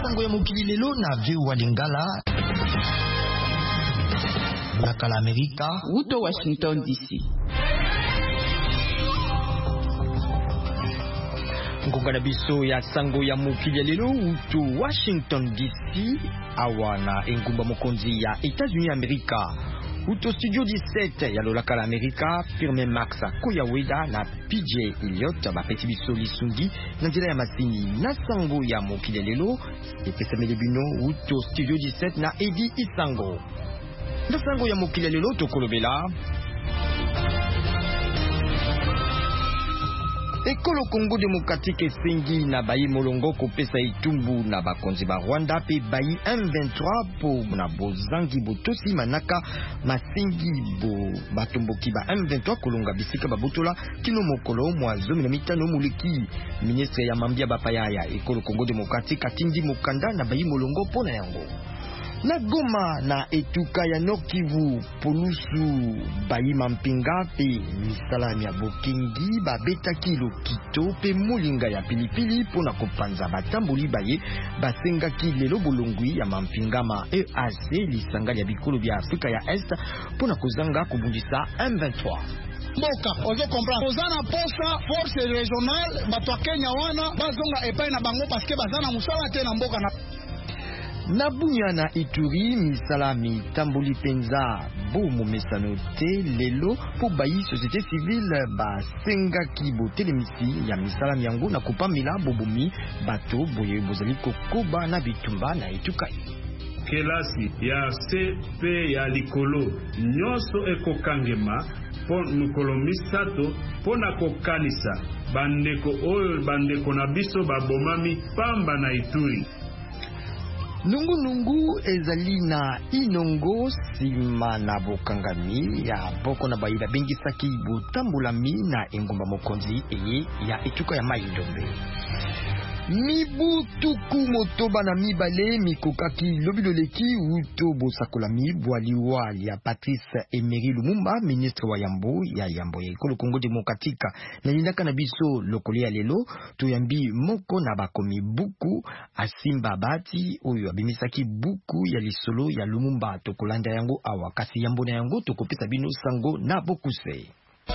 sango ya mokili lelo na VOA Lingala. Nakala Amerika. Uto Washington DC. Ngongana biso ya sango ya mokili lelo uto Washington DC awa na engumba mokonzi ya États-Unis Amerika. Uto studio 17 ya lolakala Amerika, firme Max Koyaweda na PJ Elliot bapeti biso lisungi na nzela ya masini na sango ya mokili lelo epesamele bino uto studio 17 na Edi Isango. Na sango ya mokili lelo tokolobela Ekolo Congo Démocratique esengi na bayi molongo kopesa itumbu na bakonzi ba Rwanda pe bayi M23 po na bozangi botosi manaka masengi bo batomboki ba M23 kolonga bisika babotola kino mokolo mwa 15 muliki. Ministre ya mambia bapaya ya Ekolo Congo Démocratique atindi mokanda na bayi molongo pona yango. Na Goma na etuka ya Nord Kivu polusu bayi mampinga pe misalami ya bokengi babeta kilo kito pe mulinga ya pilipili pona kopanza batamboli baye basengaki lelo bolongwi ya mampinga ma EAC lisanga ya bikolo bya Afrika ya Est pona kozanga kubundisa M23. Mboka ozo comprendre ozana posa force régionale bato ya Kenya wana bazonga epai na bango parce que bazana musala te na mboka na Nabunya na Ituri misalami tamboli penza bo momesano te lelo po bayi société civile ba senga ki bo telemisi ya misalami yango na kupamila bobomi bato boye bozali kokoba na bitumba na etuka. Kelasi ya CP ya likolo nyonso ekokangema po nukolo misato pona kokanisa bandeko na biso babomami pamba na Ituri. Nungu ezali na inongo sima na bokangami ya boko na bayi babengisaki botambulami na engomba mokonzi ya etuka ya Mai-Ndombe. Mibutuku motoba na mibale mikokaki lobiloleki uto bosakolami bwaliwali ya Patrice Emery Lumumba, ministre wa Yambo ya Ekolo Congo Démocratique. Na linaka na biso lokoli ya lelo toyambi moko na bakomi buku asimba bati oyo abimisaki buku ya lisolo ya Lumumba tokolanda yango awa kasi yambo na yango tokopesa bino sango na bokuse.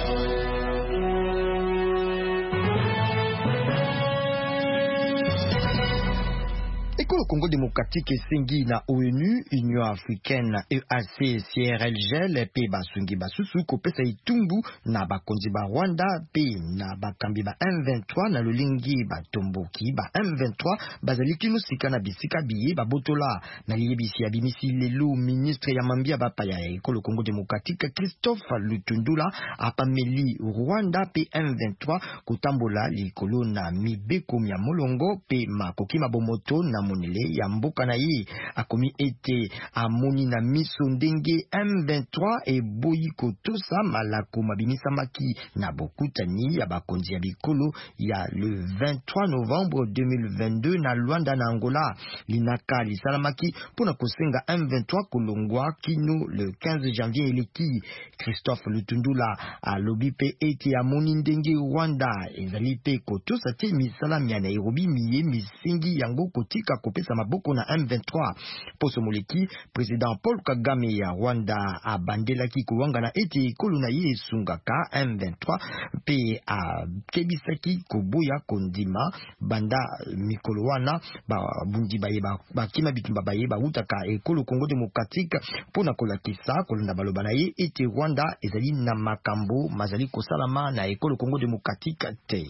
Ekolo Congo Démocratique esengi na ONU, Union Africaine, EAC, CIRGL pe basungi basusu kopesa itumbu na bakonzi ba Rwanda pe na bakambi ba M23 na lolingi batomboki ba M23 bazali kino sika na bisika biye babotola na liyebisi ya bimisi lelo ministre ya mambia bapaya ya Ekolo Congo Démocratique Christophe Lutundula apameli Rwanda pe M23 kotambola likolo na mibeko ya molongo pe makoki mabomoto na monele ya mboka na ye akomi ete amoni na miso ndenge M23 eboyi kotosa malako mabimisa maki na bokutani ya bakonzi ya bikolo ya le 23 novembre 2022 na Luanda na Angola. Linaka lisalamaki pona kosenga M23 kolongwa kino le 15 janvier eleki. Christophe Lutundula alobi pe ete amoni ndenge Rwanda ezali pe kotosa te misalami ya Nairobi miye misingi yango kotika kopesa maboko na M23. Poso moleki, Président Paul Kagame ya Rwanda abandelaki kowanga na ete ekolo na ye esungaka M23 pe kebisaki koboya kondima banda mikolo wana bundi baye bakima bitumba baye bautaka Ekolo Congo Démocratique pona kolakisa kolanda baloba na ye ete Rwanda ezali na makambo mazali kosalama na Ekolo Congo Démocratique te.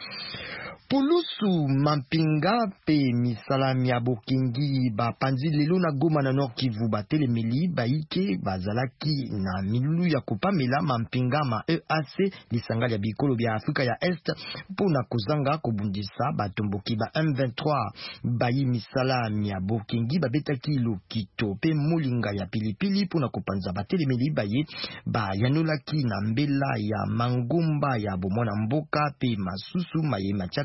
Polusu mampinga pe misalami ya bokengi bapanzi lelo na Goma na Nord Kivu batelemeli baike bazalaki na milulu ya kopamela mampinga ma EAC lisanga ya bikolo bya Afrika ya Est pona kozanga kobundisa batomboki ba M23 bayi misalami ya bokengi babetaki lokito pe mulinga ya pilipili pona kopanza batelemeli baye yanolaki na mbela ya mangomba ya bomona mboka pe masusu maye machaka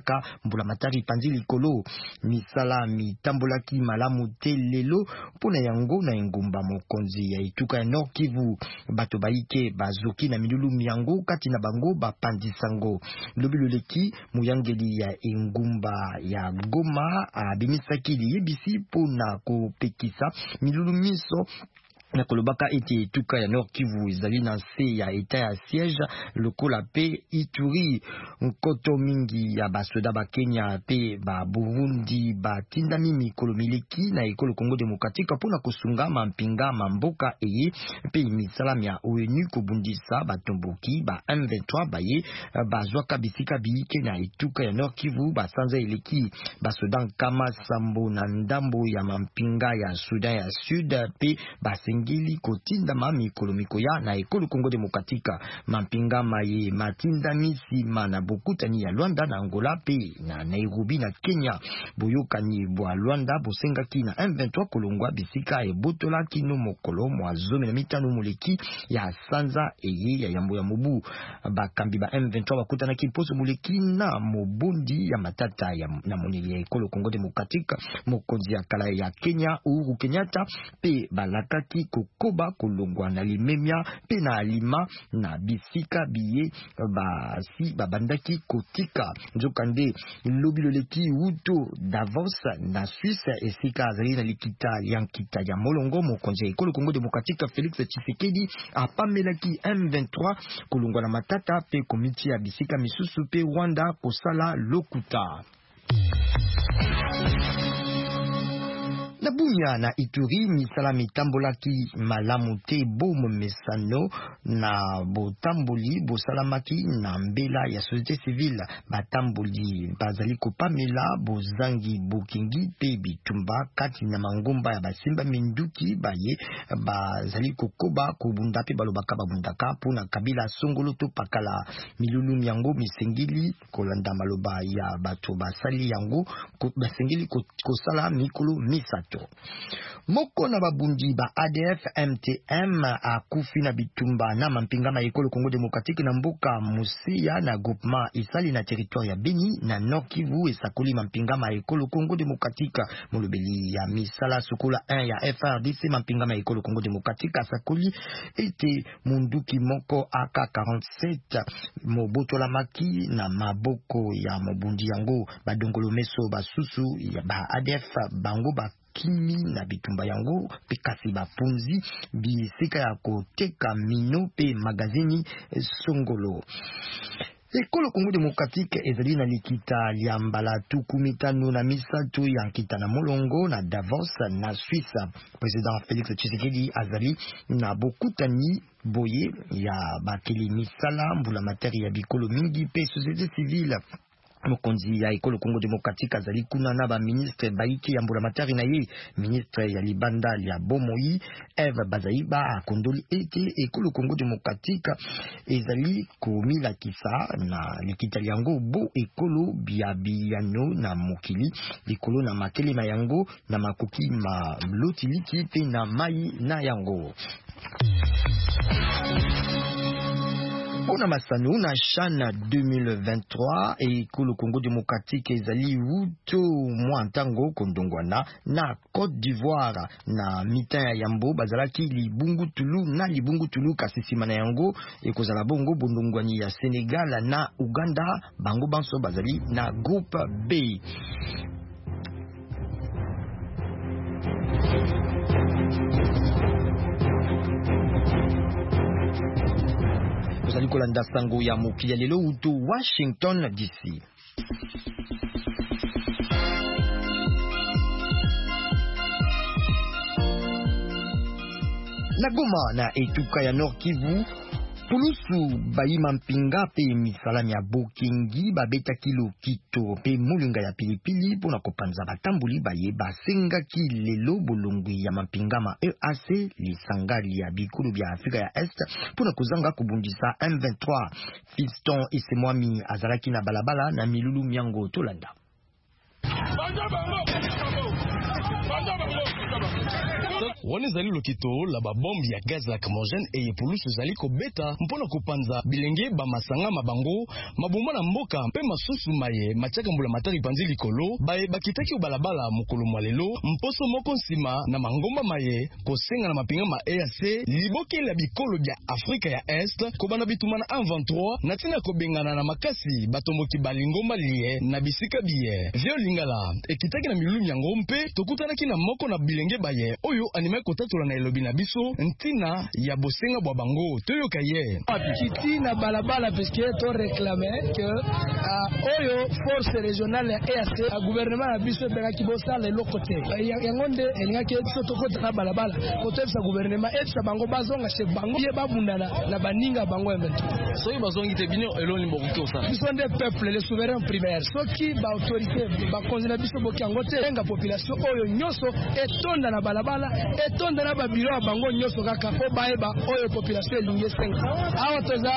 bundaka mbula matari panzili kolo misala mitambolaki malamu te lelo pona yango na engumba mokonzi ya etuka ya Nord Kivu bato baike bazoki na milulu miango kati na bango bapandisango lobilo leki muyangeli ya engumba ya Goma abimisaki liyebisi pona kopekisa milulu miso na kolobaka ete etuka ya Nord Kivu ezali na se ya eta ya siège lokola pe Ituri nkoto mingi ya basoda ba Kenya pe ba Burundi batindami mikolo mileki na ekolo Congo Démocratique mpona kosunga mampinga mamboka eye pe misalami ya ONU kobundisa batomboki ba M23 baye bazwaka bisika biike na etuka ya Nord Kivu basanza eleki basoda nkama sambo na ndambo ya mampinga ya Sudan ya Sud pe ngili kotinda mami kolomiko ya na ekolo Congo Démocratique mampinga maye matinda misi mana bokutani ya Luanda na Angola pe na Nairobi na Kenya boyokani bwa Luanda bosengaki na M23 kolongwa bisika ebotola kino mokolo mwa 15 moleki ya sanza eye ya yambo ya mobu bakambi ba M23 bakutanaki poso moleki na mobundi ya matata ya na moneli ya ekolo Congo Démocratique mokonzi ya kala ya Kenya Uhuru Kenyatta pe balakaki kokoba kolongwa na limemia pe na alima na bisika biye basi babandaki kotika nzokande lobilo leki uto Davos na Suisse esika azali na likita yankita ya molongo mokonzi ya ekolo Congo Démocratique Félix Tshisekedi apamelaki M23 kolongwa na matata pe komiti ya bisika misusu pe Rwanda kosala lokuta. Na Bunya na Ituri misala mitambolaki malamu te bomo mesano na botamboli bosalamaki na mbela ya société civile batamboli bazali kopamela bozangi bokingi pe bitumba kati na mangomba ya basimba minduki baye bazali kokoba kobunda pe balobaka babundaka pona kabila songolo to pakala milulu miango misengili kolanda maloba ya bato basali yango basengili kosala mikolo misato. Moko na babundi ba ADF MTM akufi na bitumba na mampinga ma ekolo Congo Démocratique na mboka Musia na groupement isali na territoire ya Beni na Nord Kivu esakoli mampinga ma ekolo Congo Démocratique molobeli ya misala sokola 1 ya FRDC mampinga ma ekolo Congo Démocratique asakoli ete munduki moko AK-47 mobotola maki na maboko ya mobundi yango badongolo meso basusu ya ba ADF bango ba kimi na bitumba yango pe kasi bapunzi bisika ya koteka mino pe magazini songolo. Ekolo Congo Démocratique ezali na likita ya mbala tuku mitano na misato ya nkita na molongo na Davos na Suisse. Président Félix Tshisekedi azali na bokutani boye ya bakeli misala mbula materi ya bikolo mingi pe société civile. Mokonzi ya ekolo Congo Démocratique azali kuna na ba ministre baiki ya mbula matari na ye ministre ya libanda ya Bomoi Eve Bazaiba akondoli ete ekolo Congo Démocratique ezali komila kisa na likita yango bo ekolo biabiano na mokili likolo na makele na yango na makoki ma lotiliki pe na mai na yango. Pona masano na Chana 2023 ekolo Congo Démocratique ezali uto mwantango kondongwana na Côte d'Ivoire na mitan ya yambo bazalaki libungu tulu kasisima na yango ekozala bongo bondongwani ya Sénégal na Uganda bango banso bazali na groupe B. Kozali kolanda sango ya mokili ya lelo uto Washington DC. Na Goma na etuka ya Nord Kivu pulusu bayima mpinga pe misalami ya bokingi babeta kilo kito pe mulinga ya pilipili pona kopanza batambuli baye basengaki lelo bolongwi ya mampinga ma EAC lisangali ya bikulu bya Afrika ya Est pona kozanga kubundisa M23. Fiston Isemwami azalaki na balabala na milulu miango tolanda. wana ezali lokito la babombe ya gaz lacrymogène eye pulusu ezali kobeta mpona kopanza bilenge bamasanga mabango mabuma na mboka mpe masusu maye matiaka mbula matari panzi likolo baye bakitaki obalabala mokolo mwa lelo mposo moko nsima na mangomba maye kosenga na mapinga ma EAC libokela bikolo bya Afrika ya Est kobana bituma na 23 na tina kobengana na makasi batomboki balingomba liye na bisika biye vyo lingala ekitaki na milumi yango mpe tokutanaki na moko na bilenge baye oyo anime kotatola na elobi na biso ntina ya bosenga bwa bango toyoka ye kiti na balabala puisque to réclamer que oyo force régionale ya EAC a gouvernement na biso bengaki bosala elokote yango nde elingaki biso tokota na balabala kotebisa gouvernement etisa bango bazonga chez bango ye babundana na baninga bango event soki bazongi te bino eloni bokoki osala biso nde peuple le souverain primaire soki ba autorité bakonzi na biso boki yango te enga population oyo nyonso etonda na balabala etonda na babiro ya bango nyonso kaka po bayeba oyo population elingi esenga awa toza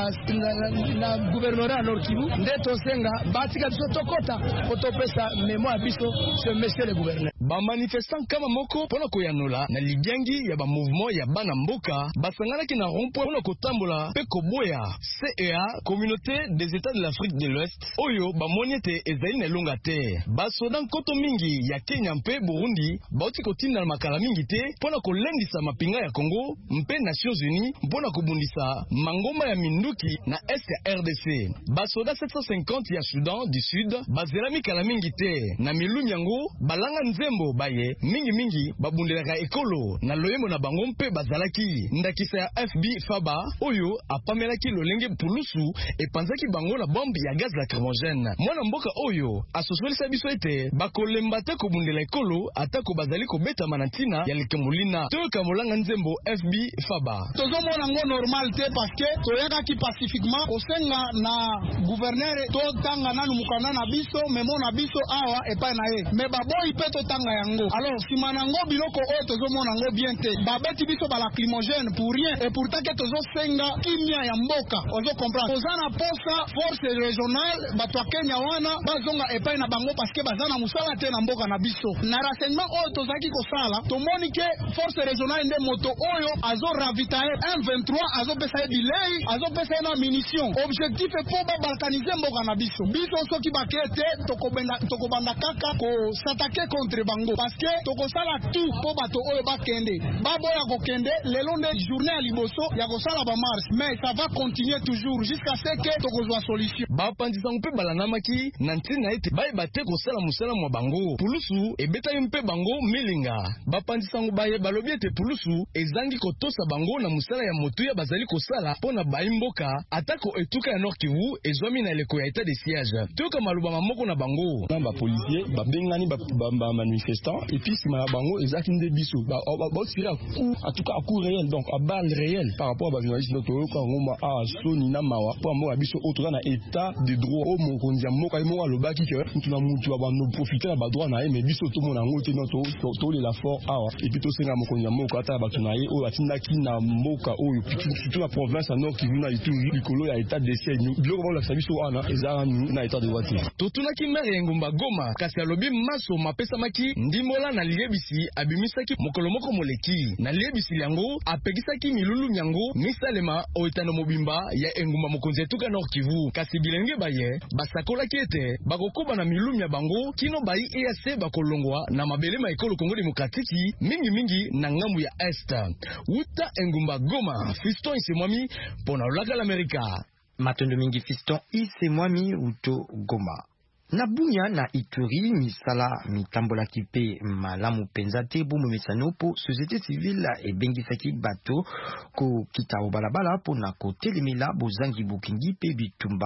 na gouvernorat ya Nord Kivu nde tosenga batika biso tokota po topesa mémoire ya biso ce monsieur le gouverneur bamanifestant kama moko mpona koyanola na libiangi ya bamouvement ya bana mboka basanganaki na rond-point mpona kotambola mpe koboya CEA communauté des états de l'Afrique de l'Ouest oyo bamoni ete ezali na elonga te basoda nkoto mingi ya Kenya mpe Burundi bauti kotinda na makala mingi te mpona kolendisa mapinga ya Congo mpe Nations Unies mpona kobundisa mangoma ya minduki na est ya RDC basoda 750 ya Sudan du Sud bazela mikala mingi te na milumi yango balanga nzembo baye mingi babundelaka ekolo na loyembo na bango mpe bazalaki ndakisa ya FB Faba oyo apamelaki lolenge pulusu epanzaki bango na bombe ya gaz lacrymogène mwana mboka oyo asosolisa biso ete bakolemba te kobundela ekolo atako bazali kobeta manantina ya likemulina toyoka molanga nzembo FB Faba tozomona ngo normal te parce que toyakaki pacifiquement kosenga na gouverneur totanga nanu mukanda na biso memo na biso awa epai na ye me baboyi pe totanga yango alors sima nango biloko oyo tozomona ngo bien te babeti biso balacrymogène pour rien et pourtant ke tozosenga kimia ya mboka ozo comprendre toza na posa force régionale bato ya Kenya wana bazonga epai na bango parce que baza na musala te na mboka na biso na renseignement oyo tozaki kosala tomoni ke force régionale nde moto oyo azo ravitaye M23 azo pesa ye bilei azo pesa ye na munition objectif e po babalkanize mboka na biso soki bakete tokobanda kaka ko s'attaquer contre bango parce que tokosala tout po bato oyo bakende baboya kokende lelo nde journée ya liboso ya kosala ba marche mais ça va continuer toujours jusqu'à ce que tokozwa solution bapanzisa mpe balanamaki na ntina ete bayeba te kosala musala mwa bango pulusu ebetaki mpe bango milinga bapanzisango baye balobi ete pulusu ezangi kotosa bango na musala ya motu ya bazali kosala mpona bayi mboka atako etuka ya Nord Kivu ezwami na eleko ya état de siège toyoka maloba mamoko na bango na bapolisier babengani bamanifestant et puis sima ya bango ezaki nde biso baotira en tout cas à coup réel donc à balle réelle par rapport à bajournaliste donc toyoka ngoma a soni na mawa po mboka biso otoza na état de droit o mokonzi ya mboka mo alobaki ke mutu na mutu abano profiter na badroit na ye mais biso to mona ngo te no to le la fort awa et puis to senga mokonzi ya mboka ata batu na ye o atindaki na mboka oyo surtout la province à Nord Kivu na Ituri likolo ya état de siège biloko ba la biso wana ezara na état de droit totunaki maire ya Ngumba Goma kasi alobi maso mapesa maki ndimola na liebisi abimisaki mokolo moko moleki na liebisi yango apekisaki milulu nyango misalema oitano mobimba ya engumba mokonzi etuka Nord Kivu kasi bilenge baye basakolaki ete bakokoba na milulu ya bango kino bayi EAC bakolongwa na mabelema ekolo Kongo Demokratiki mingi na ngambu ya Est uta Ngumba Goma Fiston Isemwami pona olaka l'Amerika matondo mingi Fiston Isemwami uto Goma na Bunya na Ituri misala mitambola kipe malamu penza te bomo mesanopo société civile ebengisaki bato ko kitao balabala pona ko telemela bozangi bukingi pe bitumba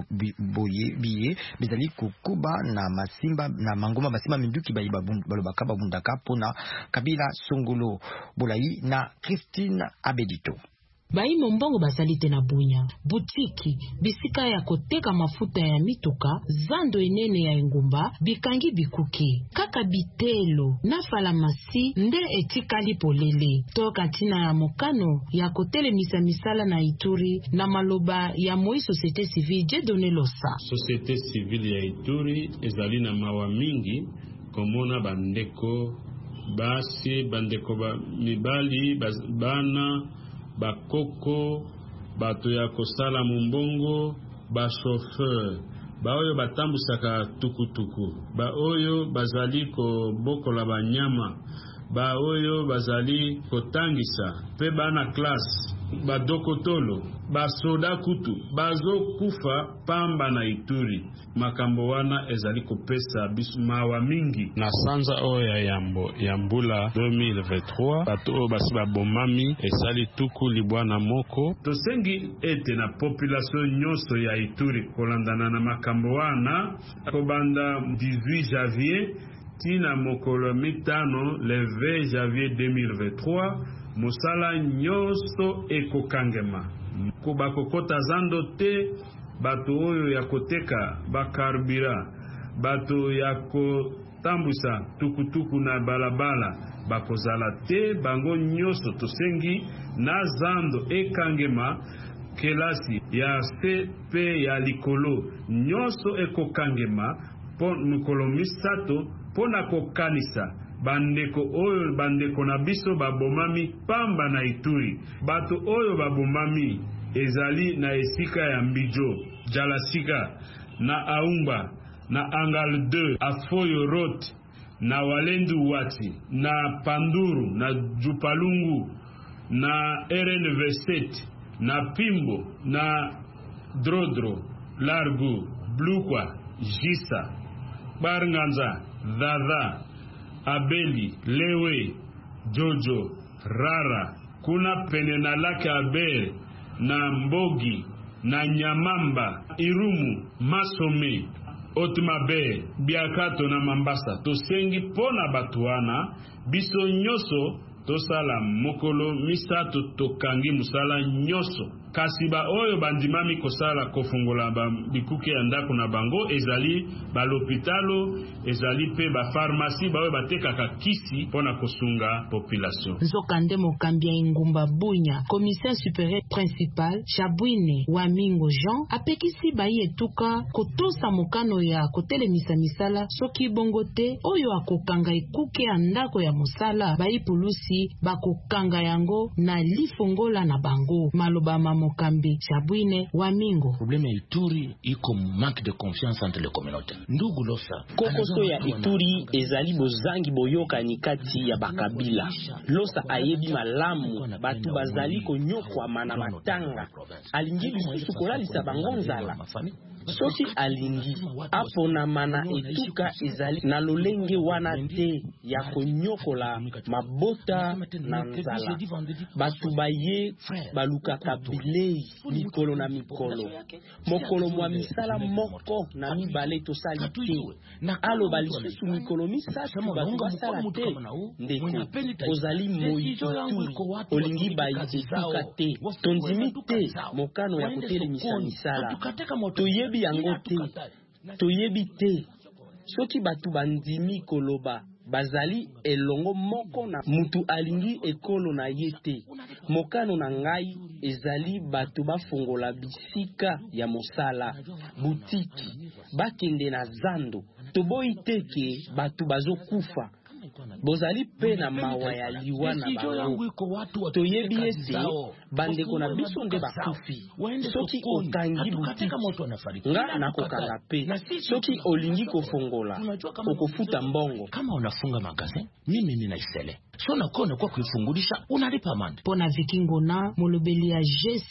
boye biye bezali kokuba na masimba na mangoma masimba minduki balobaka babundaka pona Kabila Songolo Bolai na Christine Abedito Bayi mombongo bazalite na Bunya, butiki, bisika ya koteka mafuta ya mituka, zando enene ya engumba, bikangi bikuki, kaka bitelo, na falamasi, nde etikali polele. Toka tina ya mokano, ya kotele misala na Ituri, na maloba ya moi société civile, Dieudonné Losa. Société civile ya Ituri, ezali na mawa mingi, komona bandeko basi bandeko mibali bana bakoko bato ya kosala mumbongo ba chauffeur baoyo batambusaka tukutuku baoyo bazali kobokola banyama baoyo bazali kotangisa pe bana classe badokotolo basoda kutu bazokufa pamba na Ituri. Makambo wana ezali kopesa biso mawa mingi na sanza oyo ya mbula 2023 bato oyo basi babomami ezali tuku libwana moko. Tosengi ete na population nyonso ya Ituri kolandana na makambo wana kobanda 18 janvier tina mokolo mitano le 20 janvier 2023 musala nyonso ekokangema bakokota zando te, bato oyo ya koteka bakarbira, bato ya kotambusa tukutuku na balabala bakozala te, bango nyonso tosengi na zando ekangema. Kelasi ya CP ya likolo nyonso ekokangema po mokolo misato pona kokanisa bandeko oyo bandeko na biso babomami pamba na Ituri. Bato oyo babomami ezali na esika ya Mbijo, Jalasika, na Aumba, na Angal 2, Afoyo Road, na Walendu Wati, na Panduru, na Jupalungu, na RN27, na Pimbo, na Drodro, Largu, Blukwa, Jisa, Barnganza, Dada, Abeli, Lewe, Jojo, Rara, kuna pene na lake Abel, na Mbogi, na Nyamamba, Irumu, Masome, Otmabe, Biakato na Mambasa. Tosengi pona batuana, biso nyoso, tosala mokolo misato tokangi musala nyoso. Kasi ba oyo bandimami kosala kofungola bikuke ya ndako na bango ezali ba l'hôpitalo, ezali pe ba pharmacie ba oyo batekaka kisi pona kosunga population. Nzokande mokambi ya Ingumba Bunya, commissaire supérieur principal Chabwine Wamingo Jean apekisi bayi etuka kotosa mokano ya kotelemisa misala soki bongo te oyo akokanga ekuke ya ndako ya musala bayi pulusi bakokanga yango na lifongola na bango. Maloba Mokambi Chabwine Wamingo. Problème ya Ituri iko manque de confiance entre les communautés. Ndugu Losa, kokoso ya Ituri ezali bozangi boyoka nikati ya bakabila. Losa ayebi malamu batu bazali konyokwa mana matanga. Alingi bisusu kolalisa bangonzala. Soki alingi apona mana etuka ezali na lolenge wana te ya konyokola mabota na nzala. Batu baye baluka kabilei mikolo na mikolo. Mokolo mwa misala moko na mibale tosali te. Alo balisusu mikolo misatu batu basala te. Ndeko ozali moito olingi bayi etuka te. Tondimi te mokano ya kotele misala. Toyebi yango te, toyebi te. Soki batu bandimi koloba bazali elongo moko na mutu alingi ekolo na yete. Mokano na ngai ezali batu bafungola bisika ya mosala, butiki, bakende na zando. Toboi teke batu bazokufa. Bozali pe na mawa ya liwa na bango. Toyebi ete bandeko na biso nde bakufi. Soki okangi butiki nga na kokanga pe. Soki olingi kofongola okofuta mbongo. Kama unafunga magazin mimi ninaisele. Sona kone kwa kuifungulisha unalipa mande. Pona Vikingo na molobeli ya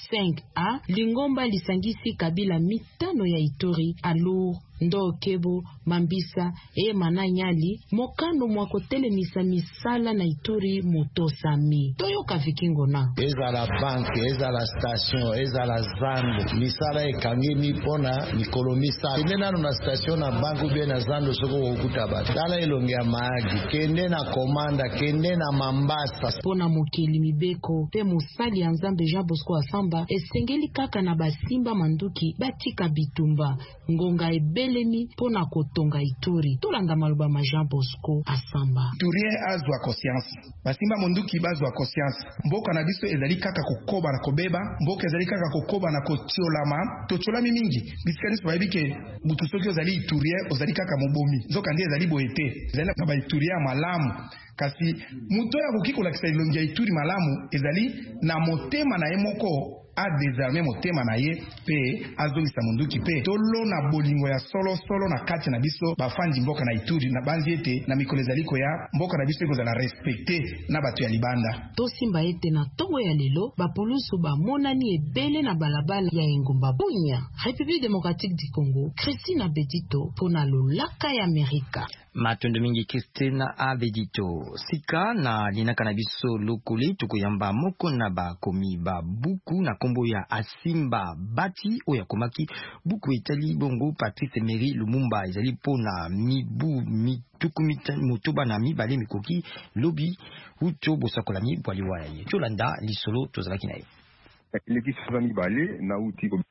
G5A Lingomba lisangisi kabila mitano ya Ituri alo Ndo Kebo, Mambisa, Mananyali, mokano mwakotele misala na Ituri motosami. Toyoka Vikingo na. Eza la banque, eza la station, eza la zando. Misala ekangemi pona mikolo misala. Kende na station na banque bien na zando soko okuta ba. Tala elonge ya maagi, kende na komanda, kende na Mambasa. Pona mokeli mibeko, pe musali ya Nzambe Jean Bosco Asamba, esengeli kaka na basimba manduki, batika bitumba, ngonga elemi pona kotonga Ituri. Tolanda maloba ma Jean Bosco Asamba. Turien azwa conscience. Basimba monduki bazwa conscience. Mboka na biso ezali kaka kokoba na kobeba, mboka ezali kaka kokoba na kotiolama, tocholami mingi. Bisikani so bayibike butu soki ozali Turien ozali kaka mobomi. Nzoka ndi ezali boete. Ezali na ba Turien malamu. kasi muto ya koki kolakisa elongi ya Ituri malamu ezali na motema na ye moko a désarmer motema na ye pe azongisa munduki pe tolo na bolingo ya solo na kati na biso bafandi mboka na Ituri na banzi ete na mikolo ezaliko ya mboka na biso ekozala respecte na bato ya libanda. Tosimba ete na tongo ya lelo bapolusu bamonani ebele na balabala ya engumba Bunya, République démocratique du Congo. Christina Bedito pona lolaka ya Amerika. Matondo mingi Christina Abedito sika na linaka na biso lokoli tukuyamba moko na bakomi ba buku na kombo ya Asimba Bati oya komaki buku etali bongo Patrice Emery Lumumba ezali pona mibu mitukumita motoba na mibale mikoki lobi uto bosakola mi bwaliwa ye tolanda lisolo tozalaki naye leki soza mibale na uti ko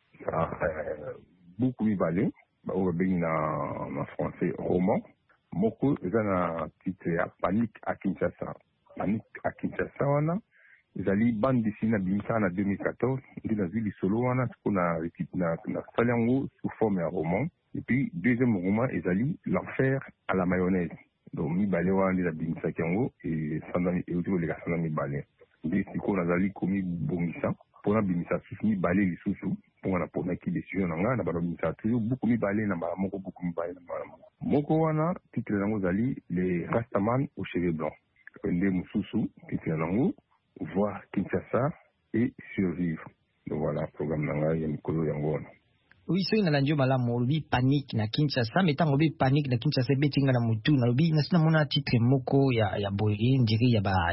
buku mibale ba bengi na français roman moko eza na titre ya Panique à Kinshasa. Panique à Kinshasa wana ezali bande dessinée bimisa na 2014 ndi na zili solo wana na sali yango sous forme ya roman. Et puis deuxième roman ezali L'enfer à la mayonnaise. Donc mibale wana ndi na bimisa yango et sandani et autour de la sandani mibale. Ndi siko nazali komi bongisa pona bimisa susu mibale lisusu pona pona ki décision nga na ba bimisa toujours beaucoup mibale na ba moko beaucoup mibale na ba moko wana titre nango zali les Rastaman aux cheveux blancs. Nde mususu titre nango voir Kinshasa et survivre. Donc voilà programme nanga ya mikolo yango wana. Oui, c'est une langue malamu lobi Panique na Kinshasa metango lobi Panique na Kinshasa betinga na mutu na lobi nasina mona titre moko ya boye ndiri ya ba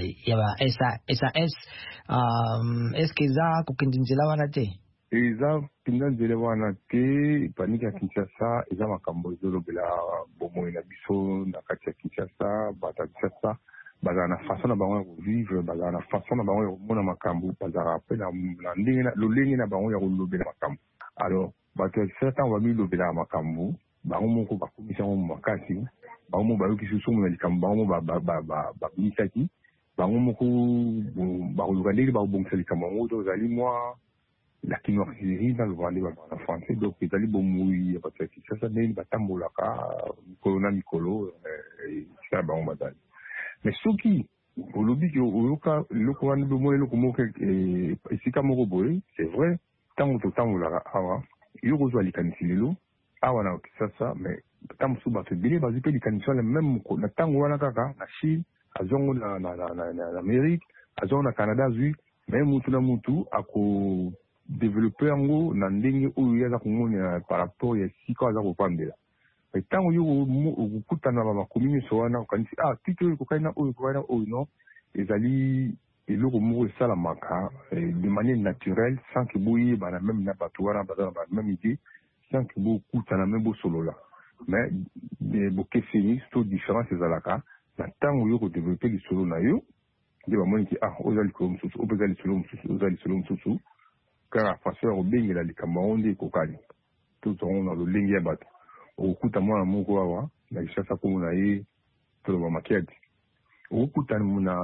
SAS est-ce que za kokendinzela wana te? Eza pindanzela wana te Panique ya Kinshasa eza makambo ezolobela bomoi na biso na kati ya Kinshasa bata Kinshasa bazala na façon na bango ya kovivre bazala na façon na bango ya komona makambo bazala pe na ndenge na lolenge na bango ya kolobela makambo. Alors bato ya Kinshasa bami lobela makambo bango moko bakomisa ngo makasi bango moko bayoki susu na likambo bango babimisaki bango moko bakoluka ndenge bakobongisa likambo yango tozali mwa la quinoiserie dans le Vendée en français donc ils allaient bomouiller parce que ça ça n'est pas tambolaka mikolo ça ba on badal mais soki au lobby oyoka loko wana bomoye loko moke esika moko boye c'est vrai tango to tambolaka awa yoko zo alikanisi lelo awa na ça mais tango suba te bile bazi pe likanisi la même na tango wana kaka na Chine azongo na Amérique azongo na Canada zui mais mutu na mutu ako développer yango na ndenge oyo yaza komona par rapport ya sika aza kopambela etango yo okutana ba makomini so wana kanisi tito ko kaina oyo no ezali eloko moko esalamaka de manière naturelle sans que boye bana même na bato wana bazana ba même idée sans que bo kutana même bo solola mais bo kefini to différence ezalaka na tango yo ko développer le solo na yo de ba moni ki ozali ko msusu obezali solo msusu car façon obengela likambo onde kokali tout on na lolengi ya bato okuta mwana moko awa na Kinshasa ko na ye to ba makiadi okuta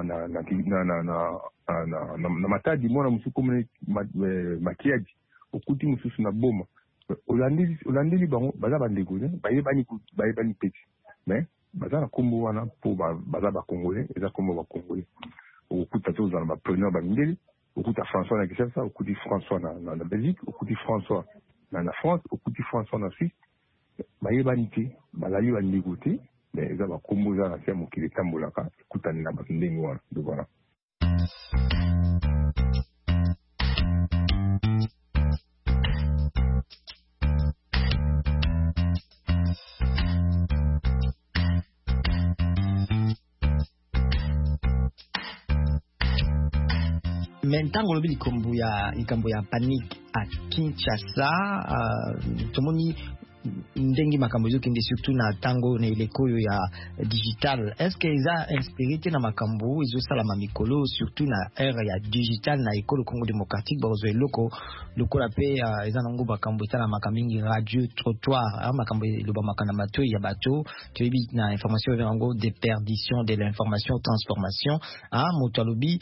na matadi mwana musu ko makiadi okuti mususu na boma olandeli bango baza bandeko bayebani peti mais baza na kombo wana po baza ba congolais eza kombo ba congolais okuta to za ba preneur ba mindeli okuta François na Kinshasa okuti François na Belgique okuti François na France okuti François na Suisse bayebani te bazali bandeko te mais eza bakombo eza na sia mokili etambolaka ekutani na bato ndenge wana de voilà. Mentango lobi likambo ya Panique à Kinshasa tomoni ndenge makambo ezokende surtout na tango na eleko yo ya digital est-ce que eza inspiré te na makambo ezosalama mikolo surtout na ère ya digital na ekolo Congo démocratique bazo eloko lokola pe eza nango makambo etala makambo radio trottoir makambo loba makana mato ya bato toyebi na information yango déperdition de l'information transformation moto alobi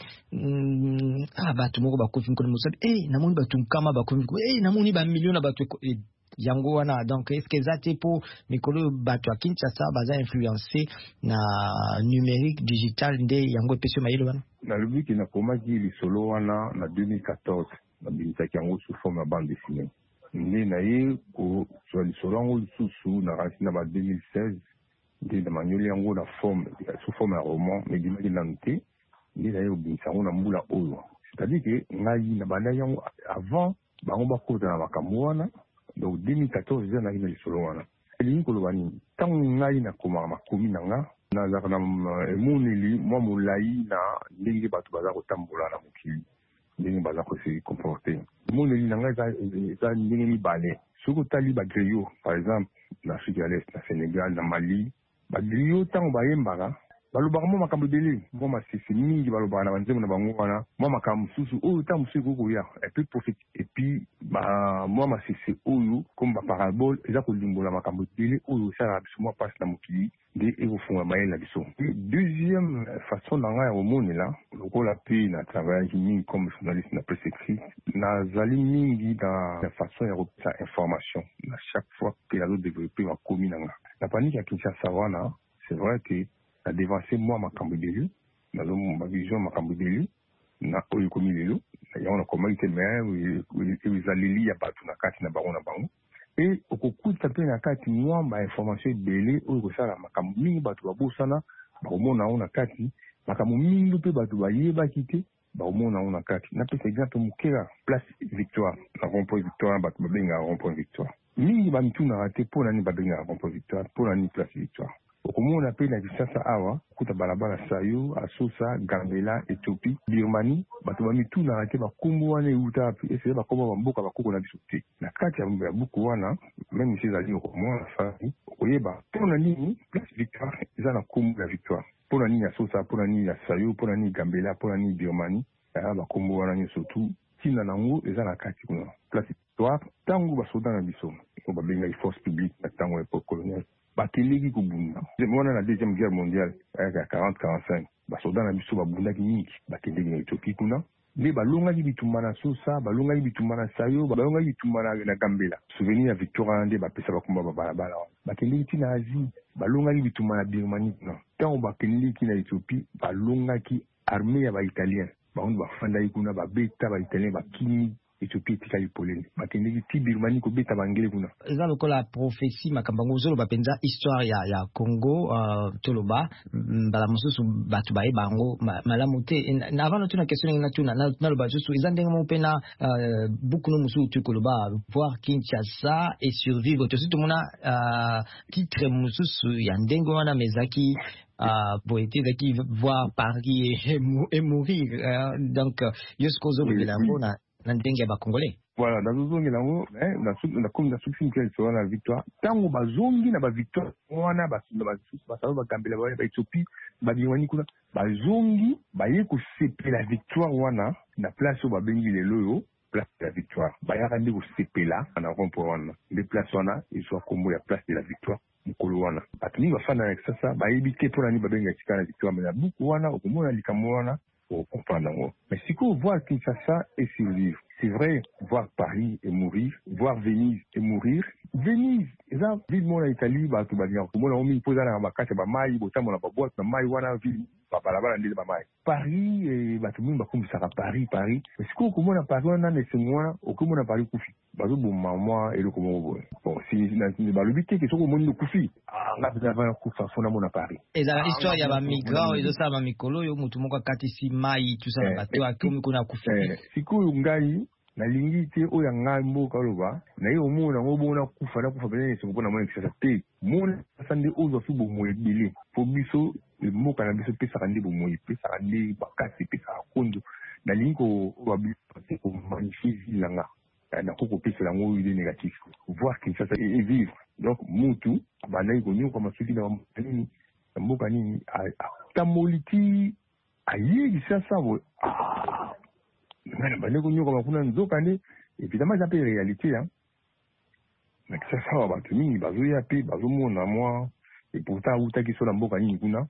bato moko bakofi nkolo mosabi namoni bato nkama bakofi namoni ba millions na bato yango wana. Donc est-ce que ça te pour mikolo bato à Kinshasa baza influencé na numérique digital nde yango pesio mayelo wana na lobi ki na komaki lisolo wana na 2014 na bimisaki yango sous forme ya bande dessinée nde na ye ko so lisolo yango lisusu na rasi na ba 2016 nde na manyoli yango na forme sous forme ya roman mais dimaki nanu te nde na ye obimisa yango na mbula oyo. C'est-à-dire que ngai na banda yango avant bango bakota na makambo wana. Donc 2014 eza na ina lisolo wana elingi koloba nini ntango ngai nakoma makomi na nga nazalaka na emoneli mwa molai na ndenge bato baza kotambola na mokili ndenge baza kose comporte emoneli na ngai eza ndenge mibale soki otali bagriot par exemple na Afrique ya l'Est na Sénégal na Mali bagriot ntango bayembaka balobaka mwa makambo ebele mwa masese mingi balobaka na banzembo na bango wana mwa makambo mosusu oyo ntango mosusu ekokoya epuis profite epuis mwa masese oyo comme baparabole eza kolimbola makambo ebele oyo esalaka biso mwa mpasi na mokili nde ekofunga mayele na biso. Deuxième façon na ngai ya komonela lokola mpe na travaillaki mingi comme journaliste na presse écrite nazali mingi na façon ya kopesa information na chaque fois mpe nazodéveloppe makomi na nga na paniki ya Kinshasa wana. C'est vrai que na devancer moi makambo ebele nazo ma vision makambo ebele na oyo komi lelo yango na komaki mais ezaleli ya bato na kati na bango et okokuta mpe na kati mwa ba information ebele oyo kosala makambo mingi bato babosana bakomona yango na kati makambo mingi mpe bato bayebaki te bakomona yango na kati. Napesa exemple mokela place Victoire na rond-point Victoire bato babengaka rond-point Victoire mingi bamitunaka te mpo nani babengaka rond-point Victoire mpo nani place Victoire. Okomona pe na Kinshasa awa kuta balabala Sayo, Asosa, Gambela, Ethiopie, Birmanie, bato bamitunaka te bakombo wana euta pe ese bakombo bamboka bakoko na biso te. Na kati ya buku wana même si ezali okomona fasi okoyeba mpona nini place Victoire eza na kombo ya Victoire, mpona nini Asosa, mpona nini ya Sayo, mpona nini Gambela, mpona nini Birmanie aya bakombo wana nyonso tu ntina nango eza na kati kuna place Victoire. Ntango basoda na biso oyo babengaki force publique na ntango ya époque coloniale bakeleki kobunda mwana na deuxième guerre mondiale ayaka 40-45 basoda na biso babundaki mingi bakendeki na Ethiopie kuna nde balongaki bitumba na Sosa balongaki bitumba na Sayo balongaki bitumba na Gambela. Souvenir ya Victoire nde bapesa bakomba babalabala wana bakendeki ti na Asie balongaki bitumba na Birmanie kuna ntango bakendeki na Ethiopie balongaki armée ya baitalien bango bafandaki kuna babeta baitalien bakimi Ethiopie etikali polele bakendeki ti Birmanie kobeta bangele kuna eza lokola prophétie makambo ngo zoloba penza histoire ya Congo toloba mbala mosusu bato bayeba yango malamu te na avant tuna question na tuna na loba susu eza ndenge mo pena buku no mosusu tu koloba voir Kinshasa et survivre to surtout mona titre mosusu ya ndenge wana mezaki poété qui voir Paris et mourir donc jusqu'aux autres bilango na ndenge ba congolais voilà nazozongi nango na comme na succès que sur la victoire tango bazongi na ba victoire wana basalo bakambela ba Ethiopie ba biwani kuna bazongi baye ko sepela victoire wana na place oyo babengi lelo yo place de la victoire bayaka ndi ko sepela na rond-point wana les places wana ezwa kombo ya place de la victoire mukolo wana bato mingi bafana na sasa bayebi te mpona nini babenga tika na victoire mais na buku wana okomona likambo wana comprendre. Mais si vous voyez Kinshasa et survivre, c'est vrai, voir Paris et mourir, voir Venise et mourir. Venise, eza ville mona Italie ba to ba nya ko mona omi poza na makate ba mai botambo na ba boîte na mai wana ville ba balabala ndile ba mai. Paris et ba to mingi ba kumbisaka Paris. Mais si ko mona Paris wana ne se mwana okomona Paris kufi. Bazo bo mama et le komo bo. Bon, si na ba lobité ke soko moni kufi. nga bava kufa fona mona Paris. Ezala histoire ya ba migrants ezo sa ba mikolo yo mutu moko kati si mai tout ça na bato akomi kuna kufi. Sikoyo ngai nalingi te oya ngai mboka loba na yo mona ngobona kufa bene se ngona mona kisa te mona sande ozo fu bo moyebele po biso mboka na biso pesa kandi bo moyepesa kandi bakati pesa kondo nalingi ko babiso ko magnifique langa na koko pesa lango ile négatif voir que ça et vivre donc mutu banai ko nyuko masuki na nini mboka nini tamoliti ayi sasa bo bane ko nyuko makuna nzoka ne évidemment ça peut réalité hein mais ça va ba tumi bazo ya pe bazo mona moi et pourtant utaki so na mboka nini kuna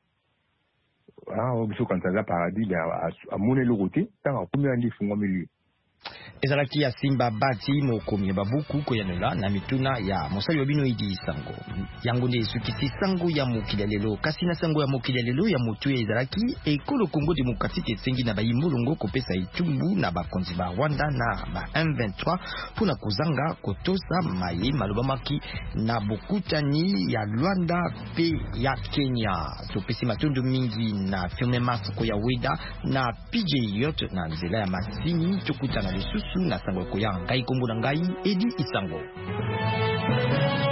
biso kantaza paradis à moné le côté tant a combien de fungwa milieu. ezalaki ya simba bati mokomi babuku koyanola na mituna ya mosali wa bino idi sango yango nde esukisi sango ya mokili lelo kasi na sango ya mokili lelo ya motu ezalaki ekolo Congo démocratique esengi na bayimbolongo kopesa itumbu na bakonzi ba Rwanda na ba M23 pona kozanga kotosa maye malobamaki na bokutani ya Rwanda pe ya Kenya topesi matundu mingi na firme masoko ya Weda na PJ Yacht na nzela ya masini tokutana lisusu na sango koya ngai kombo na ngai Edi Isango.